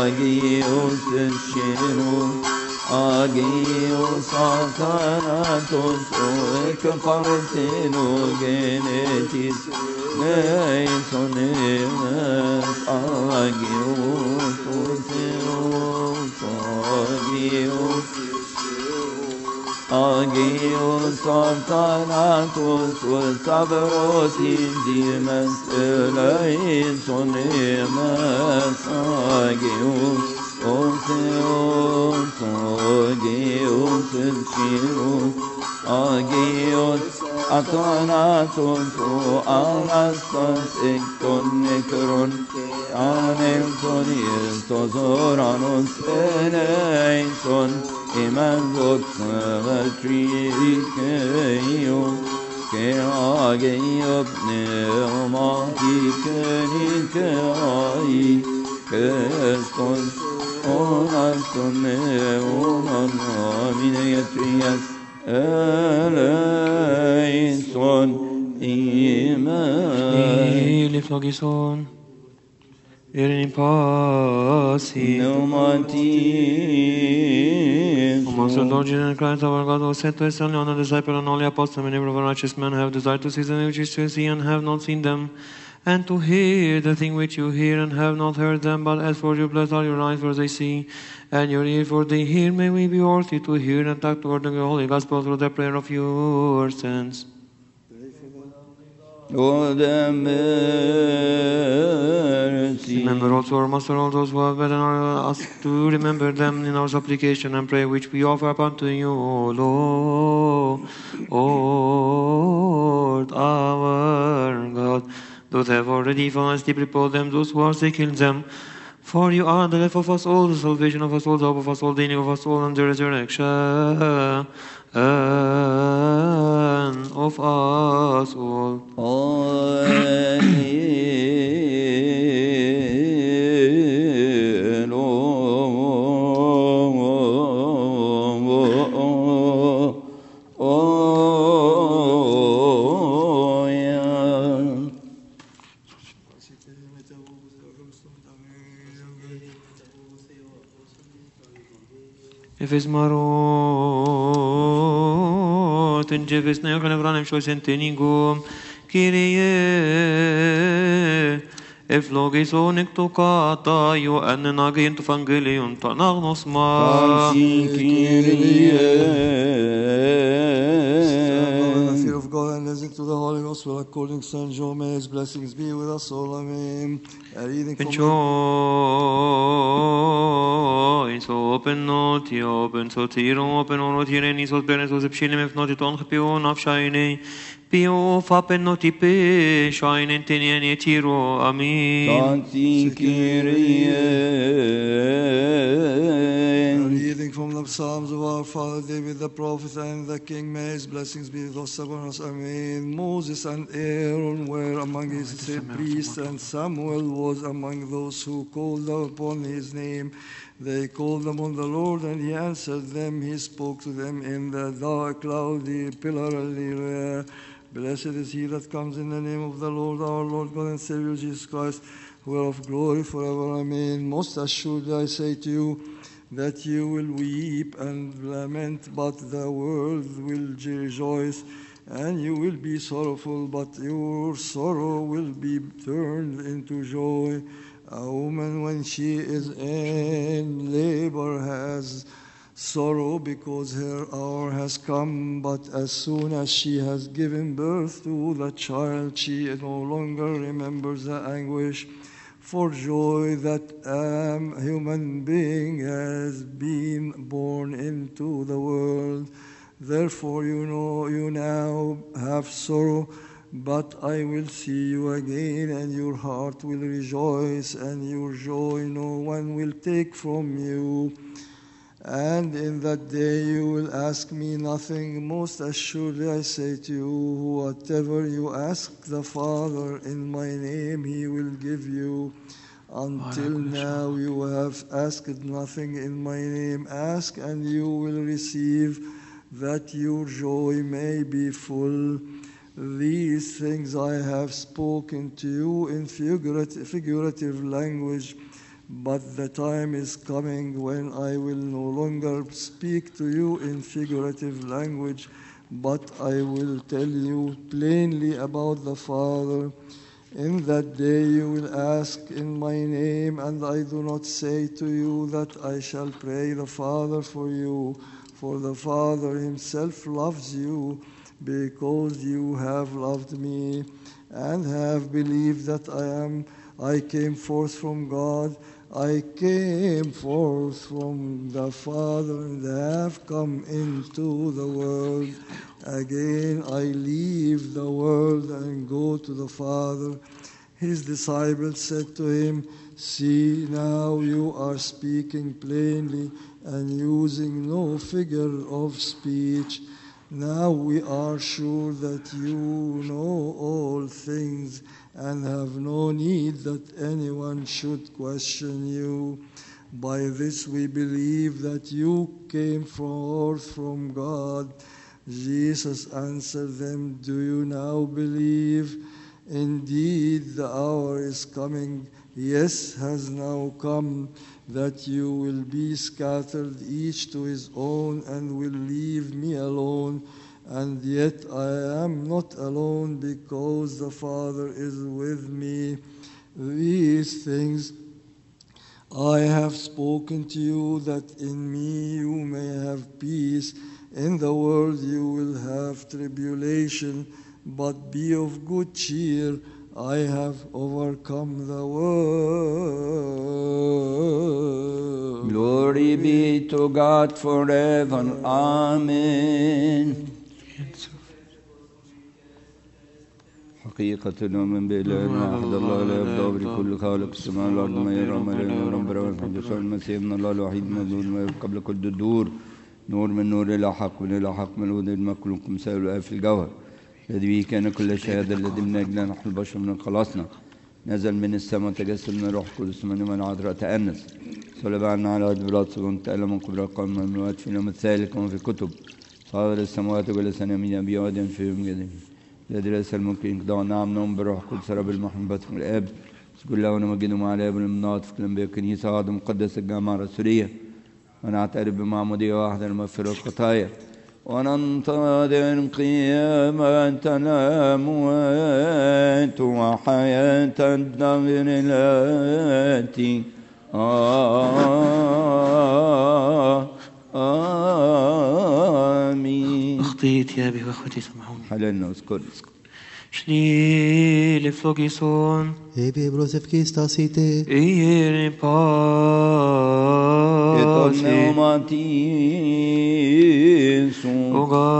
Agios Shiro, Agios Akanatos, Ekaparteno Genetis, Neisonemas, Agios Agios Agios Antanatos, Sabros Indimas, Elaisonemas, Agios Oseos, Agios Chiros, Agios Atanatos, Anastas, Ekton Necron, Aneltonies, Tozoranos, Eleison, Imandot Matrikeio, Keageio Pneumati Kenikai, Keston, Onaston Neonan, Aminetrias, Eleison, Iman. Lift Logison. In pasi. Pneumatis. O Master Lord Jesus Christ, our God, who said to his son, John, the disciple, and all the apostles, many of righteous men have desired to see the things which you see and have not seen them, and to hear the thing which you hear and have not heard them. But as for you, blessed are your eyes, for they see, and your ears, for they hear. May we be worthy to hear and act toward the holy gospel through the prayer of your saints. Lord have mercy. Remember also our Master, all those who have better us to remember them in our supplication and prayer which we offer up unto you, O Lord, our God. Those have already fallen asleep, repose them, those who are sick, heal them. For you are the life of us all, the salvation of us all, the hope of us all, the healing of us all, and the resurrection of us all. Efes marot in jeves ne yokan evranem shoisen teningum Kyrie Eflogis onik kata yo anenagin to fangelion tanagnos ma The fear of God and listen to the Holy Gospel according to St. John. May His blessings be with us all. Amen. A reading from Enjoy so open not open so tiro open on what here so benes so pshilim if not it on pio of shine pio fapen not pe shine in tenian tiro amen. Tanti Kyrie. A reading from the Psalms of our Father David the prophet and the King. May His blessings be with us upon us. Amen. Moses and Aaron were among his priests, and Samuel was among those who called upon his name. They called upon the Lord, and He answered them. He spoke to them in the dark, cloudy pillar. Blessed is he that comes in the name of the Lord, our Lord God and Savior Jesus Christ, who are of glory forever. Amen. Most assuredly I say to you that you will weep and lament, but the world will rejoice, and you will be sorrowful, but your sorrow will be turned into joy. A woman, when she is in labor, has sorrow because her hour has come, but as soon as she has given birth to the child, she no longer remembers the anguish for joy that a human being has been born into the world. Therefore, you now have sorrow, but I will see you again, and your heart will rejoice, and your joy no one will take from you. And in that day you will ask me nothing. Most assuredly I say to you, whatever you ask the Father in my name, He will give you. Until now you have asked nothing in my name. Ask and you will receive, that your joy may be full. These things I have spoken to you in figurative language, But the time is coming when I will no longer speak to you in figurative language, but I will tell you plainly about the Father. In that day you will ask in my name, and I do not say to you that I shall pray the Father for you, for the Father himself loves you, because you have loved me, and have believed that I came forth from God. I came forth from the Father and have come into the world. Again I leave the world and go to the Father. His disciples said to him, "See, now you are speaking plainly and using no figure of speech. Now we are sure that you know all things and have no need that anyone should question you. By this we believe that you came forth from God." Jesus answered them, "Do you now believe? Indeed, the hour is coming, yes, has now come, that you will be scattered each to his own and will leave me alone. And yet I am not alone, because the Father is with me. These things I have spoken to you, that in me you may have peace. In the world you will have tribulation, but be of good cheer. I have overcome the world." Glory be to God forever. Amen. حقيقة نؤمن بإله واحد الله لا يبدأ بكل خالق السماء والأرض ما يرى ما لا يرى ربنا محمد يسوع المسيح ابن الله الوحيد مولود ما قبل كل الدور نور من نور إلى حق من إلى حق مولود المخلوق مساوي الآب في الجوهر الذي به كان كل شهادة الذي من أجلنا نحن البشر من خلاصنا نزل من السماء تجسد من الروح القدس من العذراء تأنس صلب عنا على أرض بلاطس وانتقل من قبل قام من الموت في اليوم الثالث كما في الكتب صادر السماوات وجلس عن يمين أبي آدم في يوم جديد الذي ليس الممكن انقضاء نعم نوم بالروح القدس رب المحبة من الآب كل له ونمجد مع الآب والمناط في الأنبياء الكنيسة عظم مقدس الجامعة الرسولية ونعترف بمعمودية واحدة لمغفرة الخطايا وننتظر قيامة الأموات وحياة الدهر الآتي آمين. أخطيت يا أبي وأخوتي سامحوني. حللنا اذكر Sni leflogison. Ebi brosefkis tasite. Ieri pasi. Et on